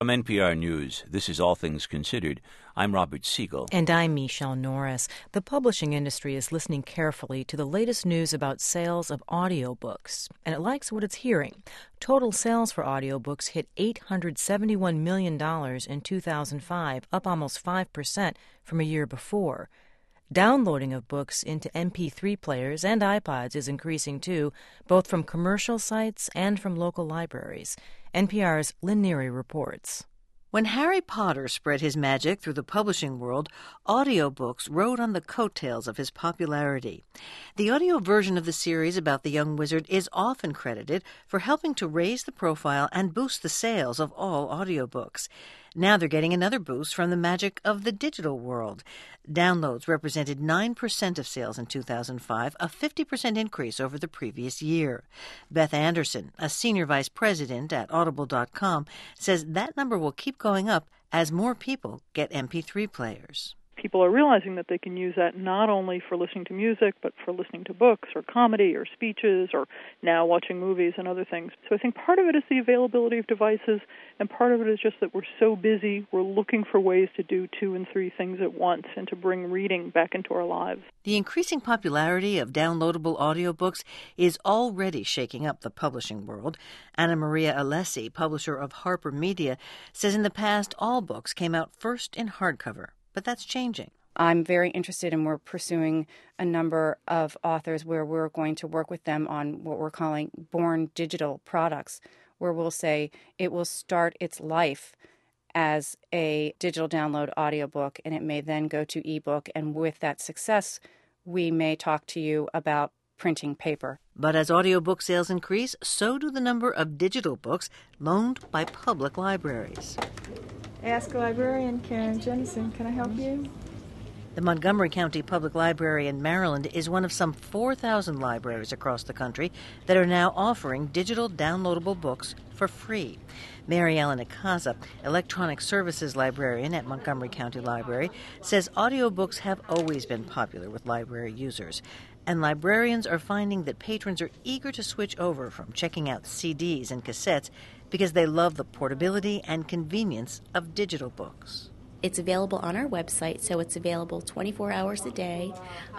From NPR News, this is All Things Considered. I'm Robert Siegel. And I'm Michelle Norris. The publishing industry is listening carefully to the latest news about sales of audiobooks, and it likes what it's hearing. Total sales for audiobooks hit $871 million in 2005, up almost 5% from a year before. Downloading of books into MP3 players and iPods is increasing too, both from commercial sites and from local libraries. NPR's Lynn Neary reports. When Harry Potter spread his magic through the publishing world, audiobooks rode on the coattails of his popularity. The audio version of the series about the young wizard is often credited for helping to raise the profile and boost the sales of all audiobooks. Now they're getting another boost from the magic of the digital world. Downloads represented 9% of sales in 2005, a 50% increase over the previous year. Beth Anderson, a senior vice president at Audible.com, says that number will keep going up as more people get MP3 players. People are realizing that they can use that not only for listening to music, but for listening to books or comedy or speeches or now watching movies and other things. So I think part of it is the availability of devices, and part of it is just that we're so busy, we're looking for ways to do 2 and 3 things at once and to bring reading back into our lives. The increasing popularity of downloadable audiobooks is already shaking up the publishing world. Anna Maria Alessi, publisher of Harper Media, says in the past all books came out first in hardcover. But that's changing. I'm very interested, and we're pursuing a number of authors where we're going to work with them on what we're calling born digital products, where we'll say it will start its life as a digital download audiobook, and it may then go to ebook. And with that success, we may talk to you about printing paper. But as audiobook sales increase, so do the number of digital books loaned by public libraries. Ask Librarian Karen Jennison, can I help you? The Montgomery County Public Library in Maryland is one of some 4,000 libraries across the country that are now offering digital downloadable books for free. Mary Ellen Ikaza, electronic services librarian at Montgomery County Library, says audiobooks have always been popular with library users. And librarians are finding that patrons are eager to switch over from checking out CDs and cassettes because they love the portability and convenience of digital books. It's available on our website, so it's available 24 hours a day,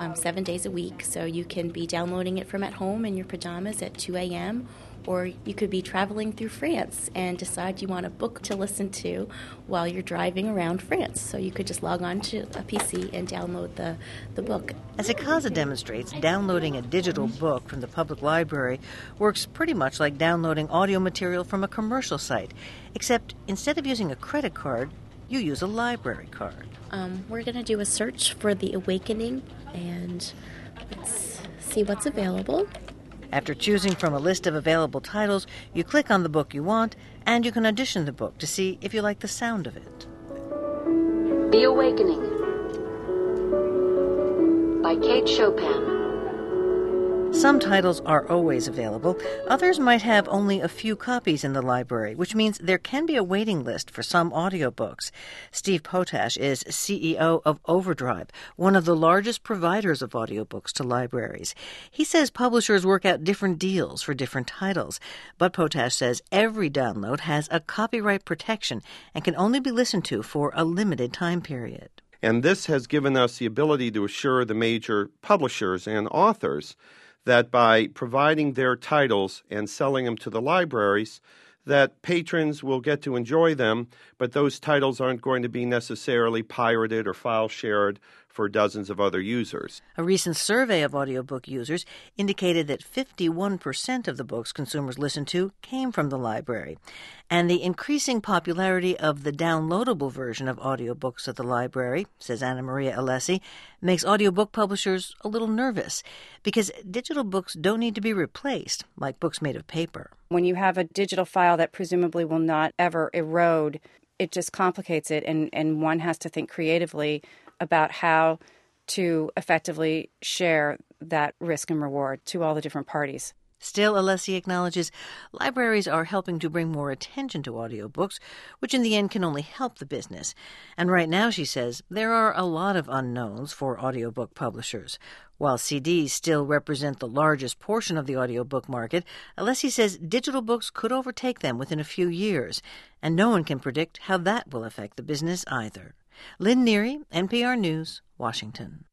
7 days a week. So you can be downloading it from at home in your pajamas at 2 a.m., or you could be traveling through France and decide you want a book to listen to while you're driving around France. So you could just log on to a PC and download the book. As Ikaza demonstrates, downloading a digital book from the public library works pretty much like downloading audio material from a commercial site, except instead of using a credit card, you use a library card. We're going to do a search for The Awakening, and let's see what's available. After choosing from a list of available titles, you click on the book you want, and you can audition the book to see if you like the sound of it. The Awakening by Kate Chopin. Some titles are always available. Others might have only a few copies in the library, which means there can be a waiting list for some audiobooks. Steve Potash is CEO of Overdrive, one of the largest providers of audiobooks to libraries. He says publishers work out different deals for different titles, but Potash says every download has a copyright protection and can only be listened to for a limited time period. And this has given us the ability to assure the major publishers and authors that by providing their titles and selling them to the libraries, that patrons will get to enjoy them, but those titles aren't going to be necessarily pirated or file shared for dozens of other users. A recent survey of audiobook users indicated that 51% of the books consumers listened to came from the library. And the increasing popularity of the downloadable version of audiobooks at the library, says Anna Maria Alessi, makes audiobook publishers a little nervous because digital books don't need to be replaced like books made of paper. When you have a digital file that presumably will not ever erode, it just complicates it, and one has to think creatively about how to effectively share that risk and reward to all the different parties. Still, Alessi acknowledges libraries are helping to bring more attention to audiobooks, which in the end can only help the business. And right now, she says, there are a lot of unknowns for audiobook publishers. While CDs still represent the largest portion of the audiobook market, Alessi says digital books could overtake them within a few years, and no one can predict how that will affect the business either. Lynn Neary, NPR News, Washington.